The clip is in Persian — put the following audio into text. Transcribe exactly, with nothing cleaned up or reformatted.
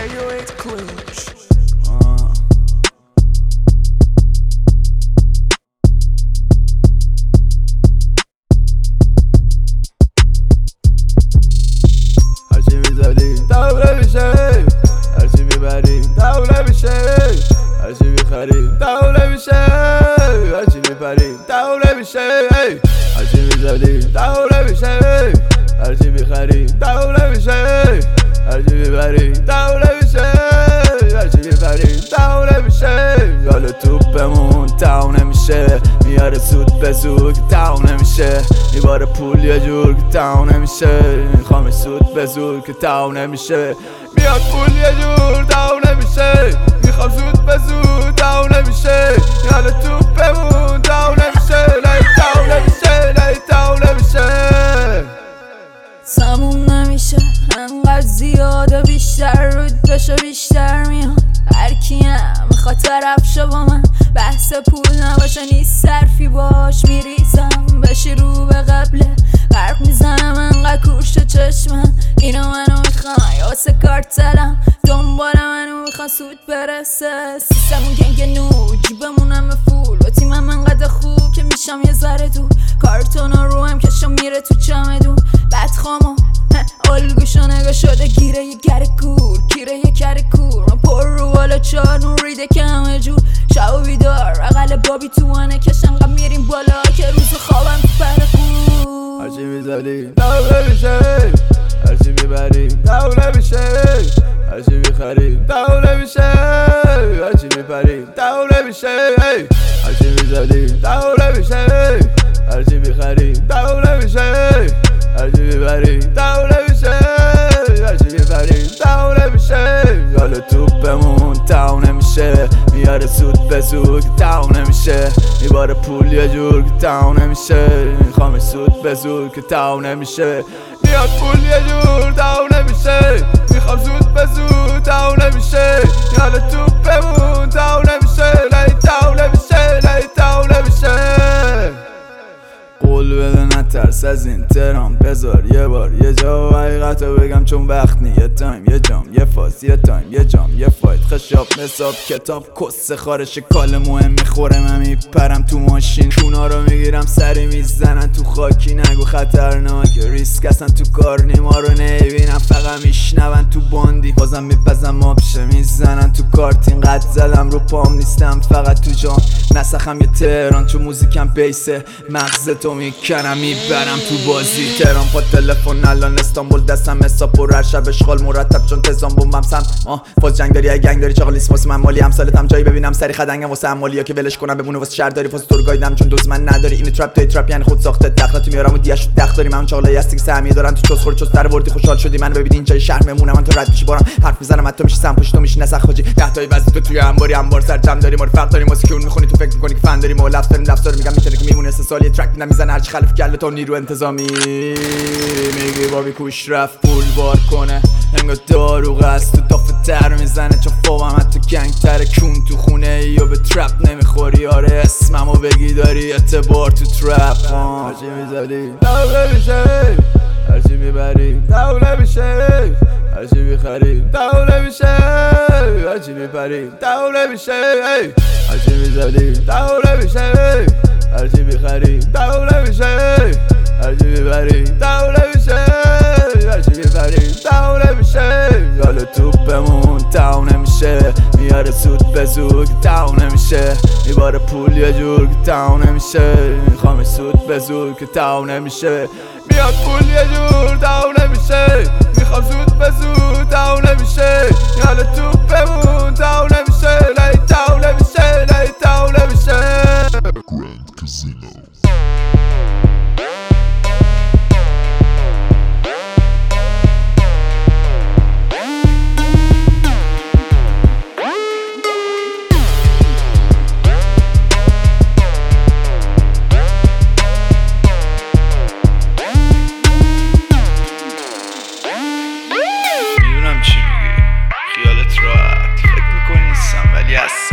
девять ключ. هرچی میزدیم دوله میشه، هرچی میبریم دوله میشه، هرچی میخریم دوله میشه، هرچی میپریم دوله میشه، هرچی میزدیم دوله میشه، هرچی میخریم دوله میشه، هرچی میبریم دوله میشه، هرچی میبریم دوله میشه. حالا توپمون تاو نمیشه، میاره سود به سود که تاو نمیشه، میباره پول یه جور که تاو نمیشه، میخوام سود به سود که تاو نمیشه، میاد پول یه جور تاو نمیشه، میخوام سود به سود تاو نمیشه. حالا توپمون تاو نمیشه، نه تاو نمیشه، نه تاو نمیشه، تموم نمیشه، انقدر زیاده بیشتر رود بشه بیشتر میاد. هرکیم میخواد طرف شه با من، بحث پول نباشه نیست صرفی باش، میریزم بشی رو به قبله، غرق میزنم انقدر کورش چشمم، اینو منو میخوام یاسه کارتلم، دنبال منو میخوان سود برسه، سیستمون گنگ نو جیبمونم فول و تیمم انقدر خوب که میشم یه ذره دور، کارتونا رو هم کشم میره تو چمدون، بدخامو الگوشو نگاه شده گیره یه گر کور، گیره یه کر کور، من پر رو بالا چار نوریده که همه جور، شب و بیدار اقل بابی تو وانه کشن قم میریم بالا که روز خوابم تو پر کور. هرچی میزدیم دوله میشه، هرچی میبریم دوله میشه، هرچی میخریم دوله میشه، هرچی میپریم دوله میشه، هرچی میزدیم دوله میشه، هرچی میخریم دوله میشه، هرچی میبریم دوله میشه، هرچی میبریم دوله میشه. حالا توپمون تاو نمیشه، میاره سود به سود که تاو نمیشه، میباره پول یه جور که تاو نمیشه، میخوام سود به سود که تاو نمیشه، میاد پول یه جور تاو نمیشه، میخوام سود به سود تاو نمیشه. حالا توپمون تاو نمیشه، نه تاو نمیشه، نه تاو نمیشه. قول بده نترس از این ترام، بذار یه بار یه جا حقیقتو بگم، چون وقت نی، یه تایم یه جام یه فاز، یه تایم یه جام یه فایت، خشاب حساب کتاب کس خارش کال مهم میخوره، من میپرم تو ماشین کونا رو میگیرم سری میزنن تو خاکی، نگو خطرناک ریسک اصلا تو کار نی، ما رو نمیبینم فقط میشنون تو باندی، بازم میپزم آبشه میزنن تو کارتین، قد زدم رو پام نیستم فقط تو جام، نسخم یه تهران چون موزیکم بیسه، مغزتو میکنم میبرم تو بازی، تهران پا تلفن الان استانبول دستم حساب پر هر شب اشغال مرتب چون تزام بومم سم آه فاز جنگ داری اگه گنگ داری چاقل لیست واسه من مالی، همسالتم جایی ببینم سری خدنگم واسه امالیا که ولش کنم بمونه واسه شهر داری، فاز تور گایدم چون دوز من نداری، این ترپ تای ترپ یعنی خود ساخته دخلاتو میارم و دیاش دخ داری، من چاقلای هستی که سهمیه دارن تو چوس خور چوس در وردی خوشحال شدی من ببین اینجا شهر میمونم، من تو رد میشی بارم حرف میزنم حتی میشی سم پشت تو میشی نسخ خوجی، ده تای وزی تو توی انباری انبار سر جمع داری، ما فرق داریم واسه که اون میخونی تو فکر میکنی که فن داریم و لفظ داریم لفظ داریم، میگم میتونه که میمونه سه سال یه ترک نمیزنه هرچی خلف گله تو نیرو انتظامی، میگی بابی کوش رفت پول بار کنه، انگار دارو قصد تو دافه تر میزنه، چون فوقم حتی گنگ تره کون تو خونه ای و به ترپ نمیخوری، آره اسممو بگی داری اعتبار تو ترپ، هرچی میزدیم دوله میشه، هرچی میبریم دوله میشه، هرچی میخریم دوله میشه، هرچی میپریم دوله میشه، هرچی میزدیم دوله میشه، هرچی میخریم دوله میشه، هرچی میبریم دوله میشه، هرچی میبریم دوله میشه. حالا توپمون تاو نمیشه، میاره سود به سود که تاو نمیشه، میباره پول یه جور که تاو نمیشه، میخوام سود به سود که تاو نمیشه، میاد پول یه جور تاو نمیشه، میخوام سود به سود تاو نمیشه. حالا توپمون تاو نمیشه، نه تاو نمیشه، نه تاو نمیشه. Grand Casino. میدونم چی میگی، خیالت راحت فکر میکنی نیستم ولی هست